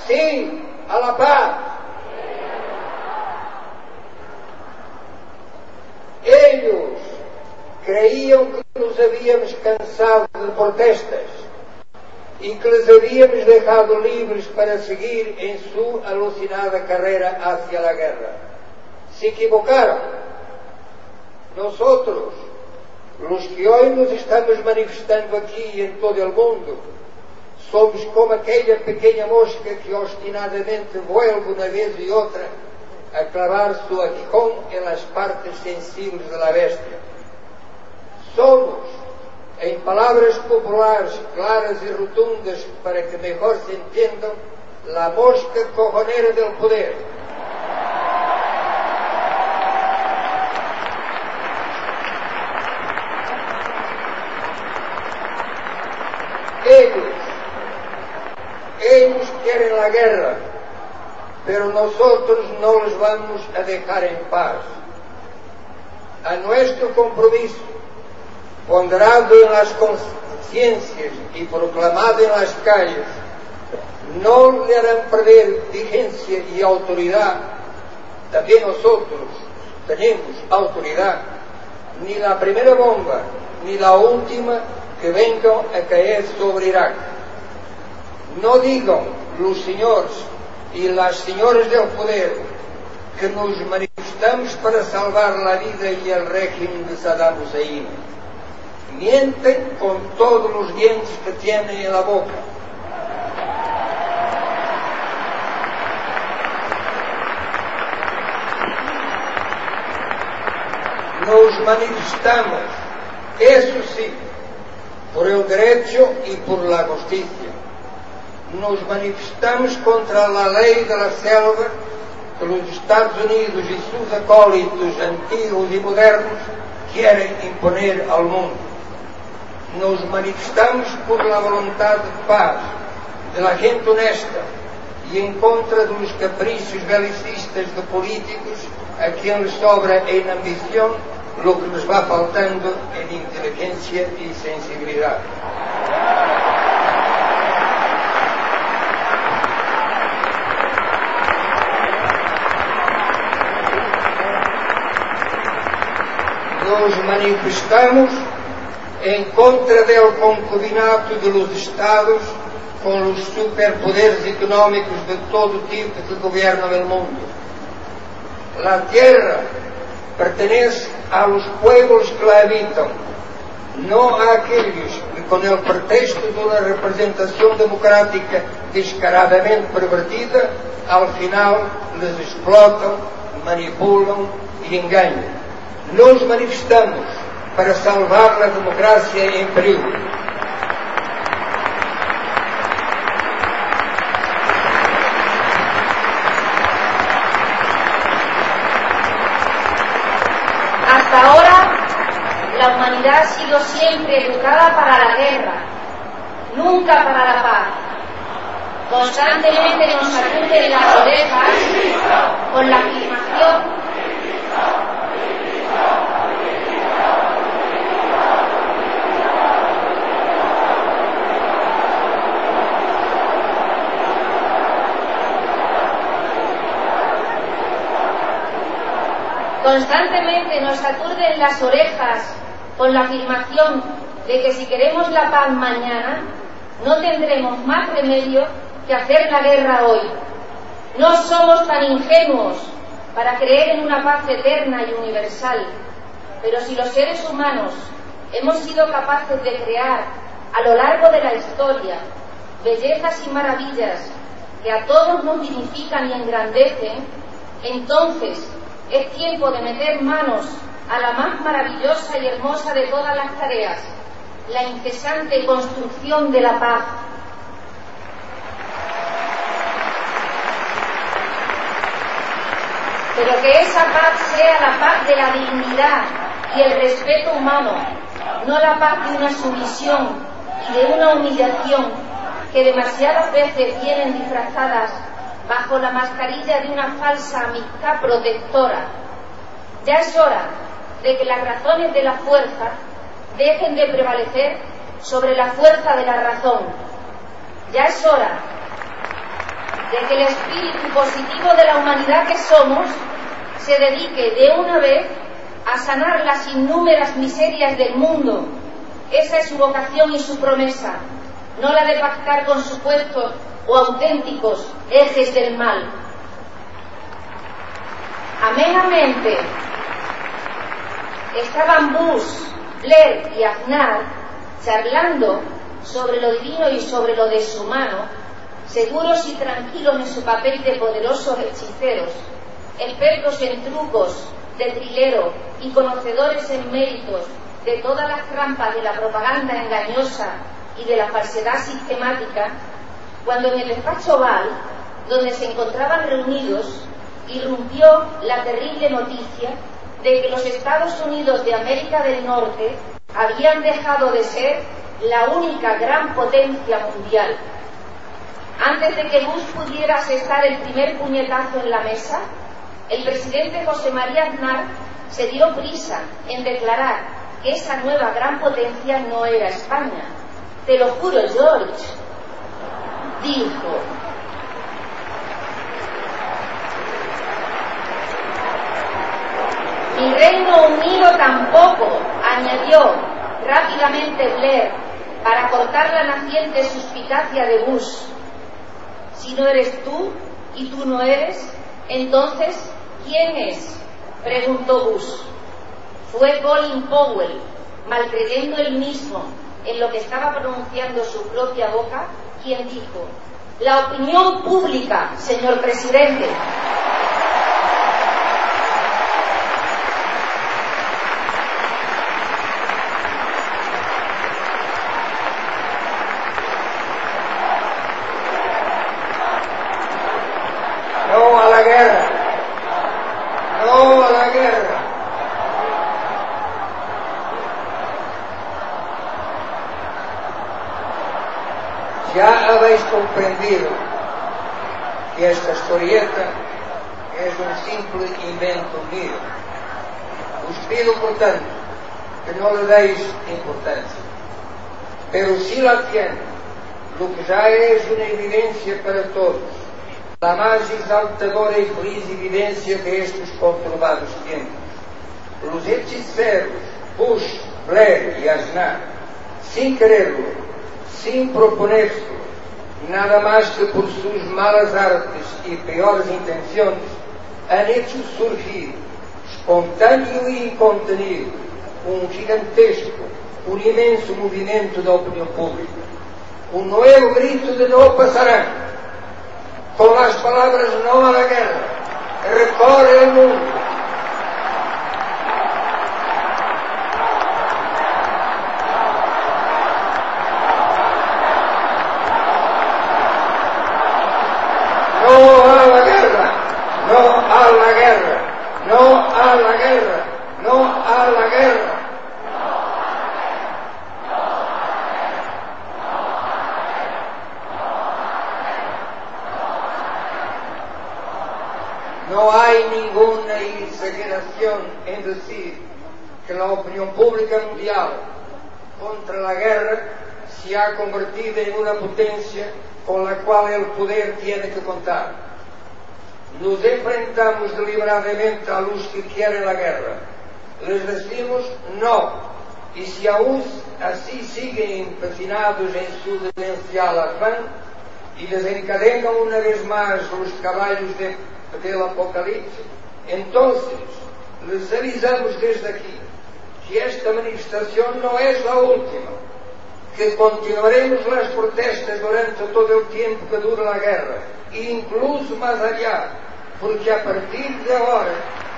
Sí a la paz. Ellos creíam que nos habíamos cansado de protestas e que les habíamos dejado livres para seguir em sua alucinada carreira hacia a guerra. Se equivocaram. Nosotros, los que hoy nos estamos manifestando aqui em todo o mundo, somos como aquela pequena mosca que obstinadamente vuelve uma vez e outra a clavar su aguijón en las partes sensibles de la bestia. Somos, en palabras populares claras y rotundas para que mejor se entiendan, la mosca cojonera del poder. Ellos quieren la guerra, pero nosotros no les vamos a dejar en paz. A nuestro compromiso, ponderado en las conciencias y proclamado en las calles, no le harán perder vigencia y autoridad. También nosotros tenemos autoridad. Ni la primera bomba, ni la última que venga a caer sobre Irak. No digan los señores y las señoras del poder que nos manifestamos para salvar la vida y el régimen de Saddam Hussein. Mienten con todos los dientes que tienen en la boca. Nos manifestamos, eso sí, por el derecho y por la justicia. Nos manifestamos contra la ley de la selva que los Estados Unidos y sus acólitos antiguos y modernos quieren imponer al mundo. Nos manifestamos por la voluntad de paz de la gente honesta y en contra de los caprichos belicistas de políticos a quien les sobra en ambición lo que les va faltando en inteligencia y sensibilidad. Nos manifestamos en contra del concubinato de los Estados con los superpoderes económicos de todo tipo que gobiernan el mundo. La tierra pertenece a los pueblos que la habitan, no a aquellos que con el pretexto de una representación democrática descaradamente pervertida, al final les explotan, manipulan y engañan. Nos manifestamos para salvar la democracia en peligro. Hasta ahora, la humanidad ha sido siempre educada para la guerra, nunca para la paz. Constantemente nos sacuden las orejas con la afirmación Constantemente nos aturden las orejas con la afirmación de que si queremos la paz mañana, no tendremos más remedio que hacer la guerra hoy. No somos tan ingenuos para creer en una paz eterna y universal, pero si los seres humanos hemos sido capaces de crear a lo largo de la historia bellezas y maravillas que a todos nos dignifican y engrandecen, entonces es tiempo de meter manos a la más maravillosa y hermosa de todas las tareas, la incesante construcción de la paz. Pero que esa paz sea la paz de la dignidad y el respeto humano, no la paz de una sumisión y de una humillación que demasiadas veces vienen disfrazadas bajo la mascarilla de una falsa amistad protectora. Ya es hora de que las razones de la fuerza dejen de prevalecer sobre la fuerza de la razón. Ya es hora de que el espíritu positivo de la humanidad que somos se dedique de una vez a sanar las innúmeras miserias del mundo. Esa es su vocación y su promesa, no la de pactar con supuestos o auténticos ejes del mal. Amenamente estaban Bush, Blair y Aznar charlando sobre lo divino y sobre lo deshumano, seguros y tranquilos en su papel de poderosos hechiceros, expertos en trucos de trilero y conocedores en méritos de todas las trampas de la propaganda engañosa y de la falsedad sistemática, cuando en el despacho Oval, donde se encontraban reunidos, irrumpió la terrible noticia de que los Estados Unidos de América del Norte habían dejado de ser la única gran potencia mundial. Antes de que Bush pudiera asestar el primer puñetazo en la mesa, el presidente José María Aznar se dio prisa en declarar que esa nueva gran potencia no era España. Te lo juro, George, dijo. Mi Reino Unido tampoco, añadió rápidamente Blair, para cortar la naciente suspicacia de Bush. Si no eres tú y tú no eres, entonces, ¿quién es?, preguntó Bush. Fue Colin Powell, malcreyendo él mismo en lo que estaba pronunciando su propia boca, quien dijo: la opinión pública, señor presidente. No a la guerra. No a la guerra. Ya habéis comprendido que esta historieta es un simple invento mío. Os pido, por tanto, que no le deis importancia. Pero si la tiene, lo que ya es una evidencia para todos, la más exaltadora y feliz evidencia de estos conturbados tiempos. Los hechiceros Bush, Blair y Aznar, sin quererlo, sin proponérselo, nada más que por sus malas artes y peores intenciones, han hecho surgir, espontáneo e incontenido, un gigantesco, un inmenso movimiento da opinião pública. Un nuevo grito de no pasarán, con las palabras no a la guerra, recorre el mundo. No a la guerra, no a la guerra, no a la guerra, no a la guerra. No hay ninguna exageración en decir que la opinión pública mundial contra la guerra se ha convertido en una potencia con la cual el poder tiene que contar. Nos enfrentamos deliberadamente a los que quieren la guerra. Les decimos no, y si aún así siguen empecinados en su demencial afán y desencadenan una vez más los caballos del apocalipse, entonces les avisamos desde aquí que esta manifestación no es la última, que continuaremos las protestas durante todo el tiempo que dura la guerra, incluso más allá, porque a partir de ahora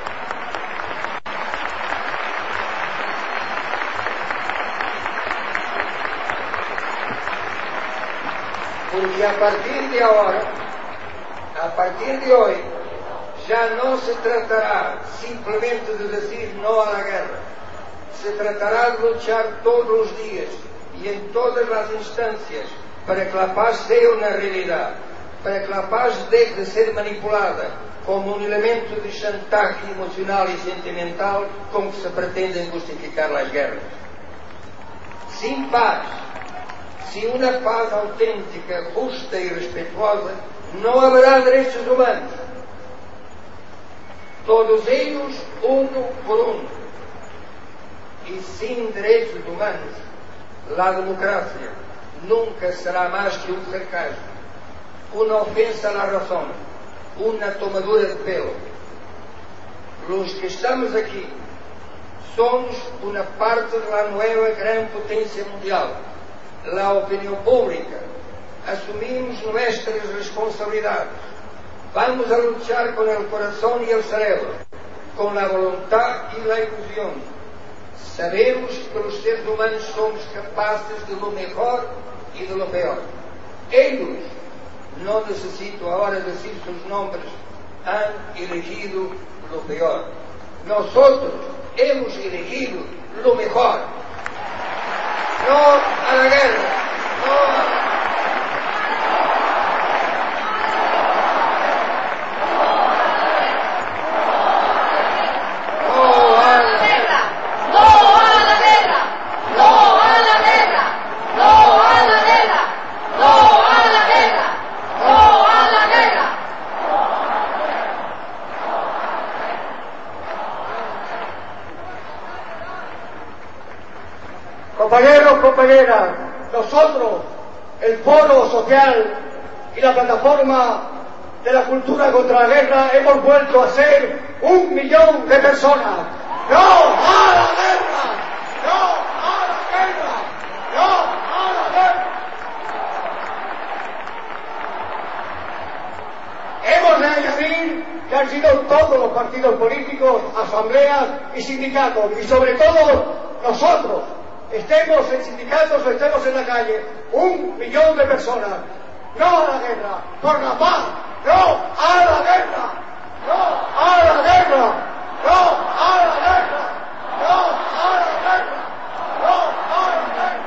a partir de hoy, ya no se tratará simplemente de decir no a la guerra. Se tratará de luchar todos los días y en todas las instancias para que la paz sea una realidad, para que la paz deje de ser manipulada como un elemento de chantaje emocional y sentimental con que se pretenden justificar las guerras. Sin paz, Sin una paz auténtica, justa y respetuosa, no habrá derechos humanos. Todos ellos uno por uno. Y sin derechos humanos, la democracia nunca será más que un fracaso, una ofensa a la razón, una tomadura de pelo. Los que estamos aquí somos una parte de la nueva gran potencia mundial, la opinión pública. Asumimos nuestras responsabilidades. Vamos a luchar con el corazón y el cerebro, con la voluntad y la ilusión. Sabemos que los seres humanos somos capaces de lo mejor y de lo peor. Ellos, no necesito ahora decir sus nombres, han elegido lo peor. Nosotros hemos elegido lo mejor. No a la guerra, no a... Compañeros, compañeras, nosotros, el Foro Social y la Plataforma de la Cultura contra la Guerra, hemos vuelto a ser 1 millón de personas. ¡No a la guerra! ¡No a la guerra! ¡No a la guerra! Hemos de añadir que han sido todos los partidos políticos, asambleas y sindicatos, y sobre todo nosotros, estemos en sindicatos o estemos en la calle, 1 millón de personas. No a la guerra, por la paz. No a la guerra. No a la guerra. No a la guerra. No a la guerra. No a la guerra.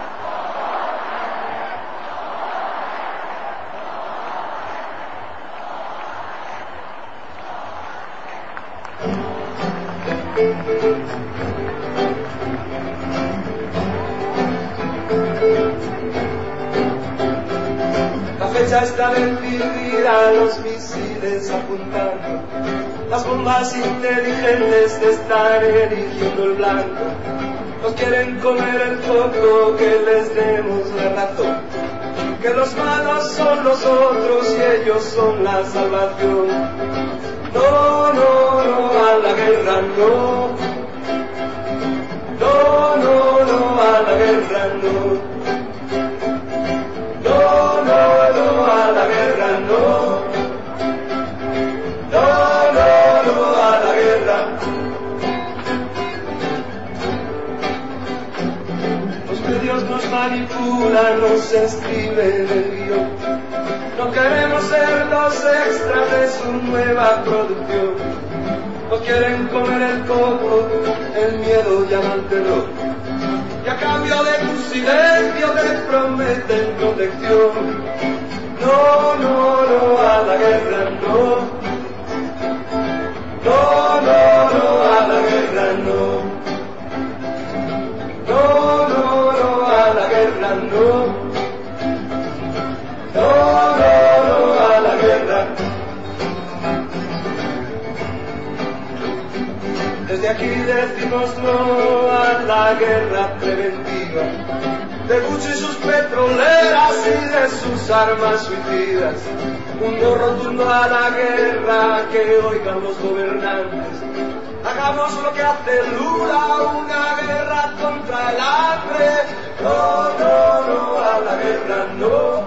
La fecha está decidida, los misiles apuntando, las bombas inteligentes te están erigiendo el blanco. Nos quieren comer el coco, que les demos la razón, que los malos son nosotros y ellos son la salvación. No, no, no a la guerra, no. No, no, no a la guerra, no. No, no, no a la guerra, no. No, no, no a la guerra. Los medios nos manipulan, nos escriben el guión. No queremos ser los extras de su nueva producción. Nos quieren comer el coco, el miedo llama al terror. Y a cambio de tu silencio te prometen protección. No, no, no a la guerra, no. No, no, no a la guerra, no. No, no, no a la guerra, no. No, no, no a la guerra. Desde aquí decimos no a la guerra preventiva, de Bush y sus petroleras y de sus armas suicidas. Un no rotundo a la guerra, que oigan los gobernantes. Hagamos lo que hace Lula, una guerra contra el hambre. No, no, no a la guerra, no.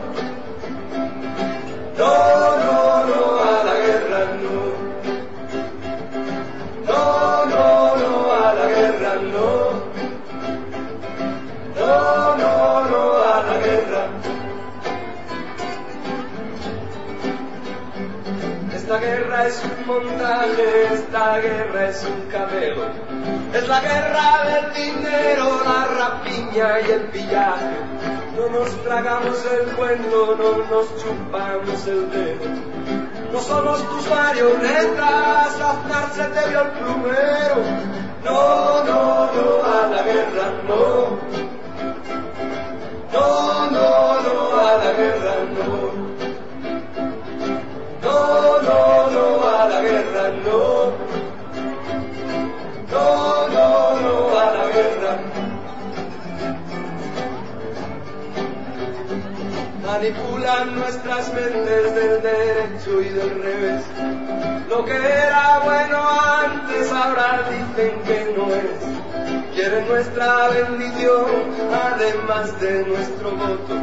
No, no, no a la guerra, no. No, no, no a la guerra, no. No, no, no a la guerra. Esta guerra es un montaje, esta guerra es un cameo. Es la guerra del dinero, la rapiña y el pillaje. No nos tragamos el cuento, no nos chupamos el dedo. No somos tus marionetas, Aznar se te vio el plumero. No, no, no a la guerra, no. No, no, guerra, no. No, no, no a la guerra, no. No, no, no a la guerra. Manipulan nuestras mentes del derecho y del revés. Lo que era bueno antes ahora dicen que no es. Quieren nuestra bendición, además de nuestro voto.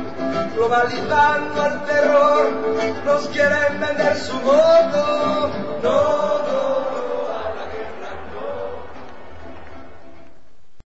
Globalizando el terror, nos quieren vender su voto. No.